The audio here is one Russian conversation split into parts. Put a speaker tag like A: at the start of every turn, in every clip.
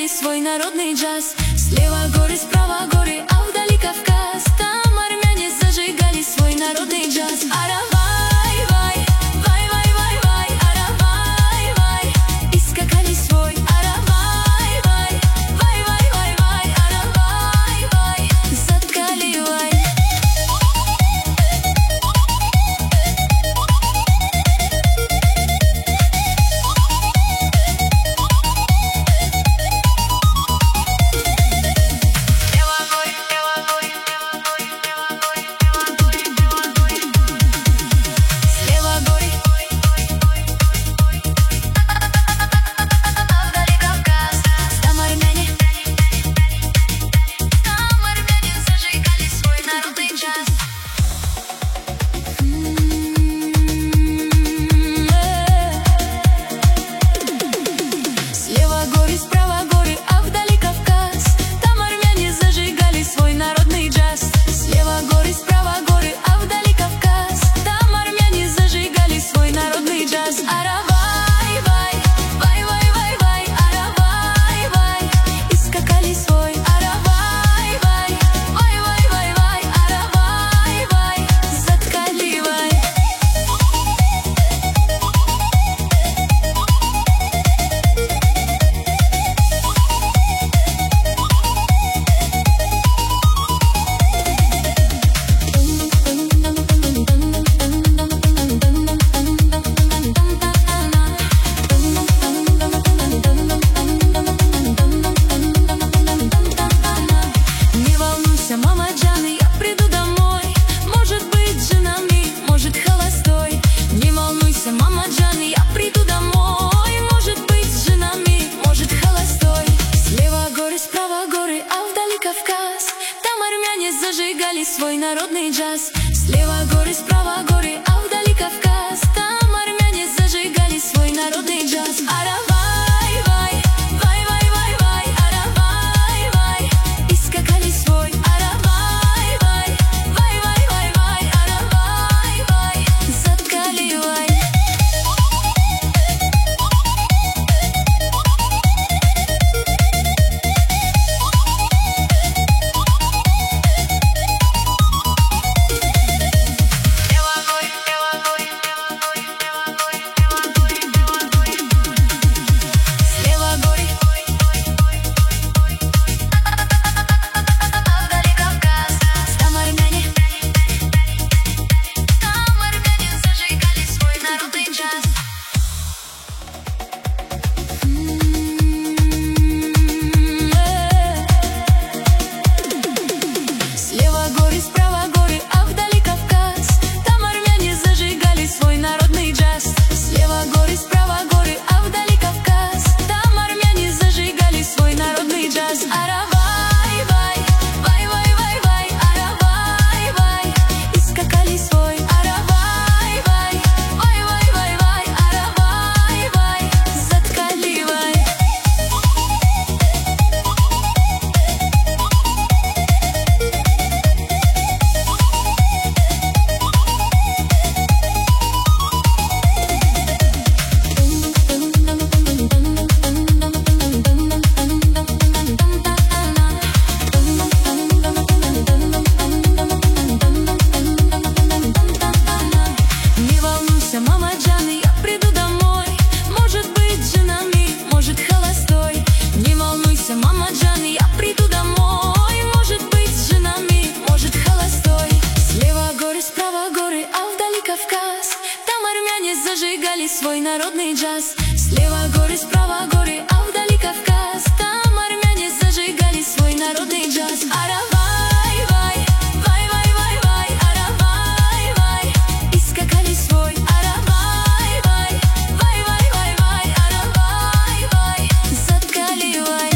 A: свой народный джаз. Слева горы, справа горы, а вдали Кавказ. Там армяне зажигали свой народный джаз. Аравай, вай, вай, вай, вай, вай, аравай, вай, и скакали свой. Аравай, вай, вай, вай, вай, вай, аравай, вай, заткали вай. Зажигали свой народный джаз. Слева горы, справа горы, а вдали Кавказ. Там армяне зажигали свой народный джаз. Аравай, вай, вай, вай, вай, вай, аравай, вай, и скакали свой. Аравай, вай, вай, вай, вай, вай, аравай, вай, заткали вай. Зажигали свой народный джаз. Слева горы, справа горы, а вдали Кавказ. Там армяне зажигали свой народный джаз. Аравай, вай, вай, вай, вай, вай, аравай, вай, и скакали свой. Аравай, вай, вай, вай, вай, вай, аравай, вай, заткали вай.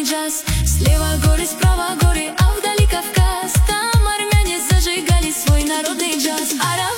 A: джаз. Слева горы, справа горы, а вдали Кавказ. Там армяне зажигали свой народный джаз.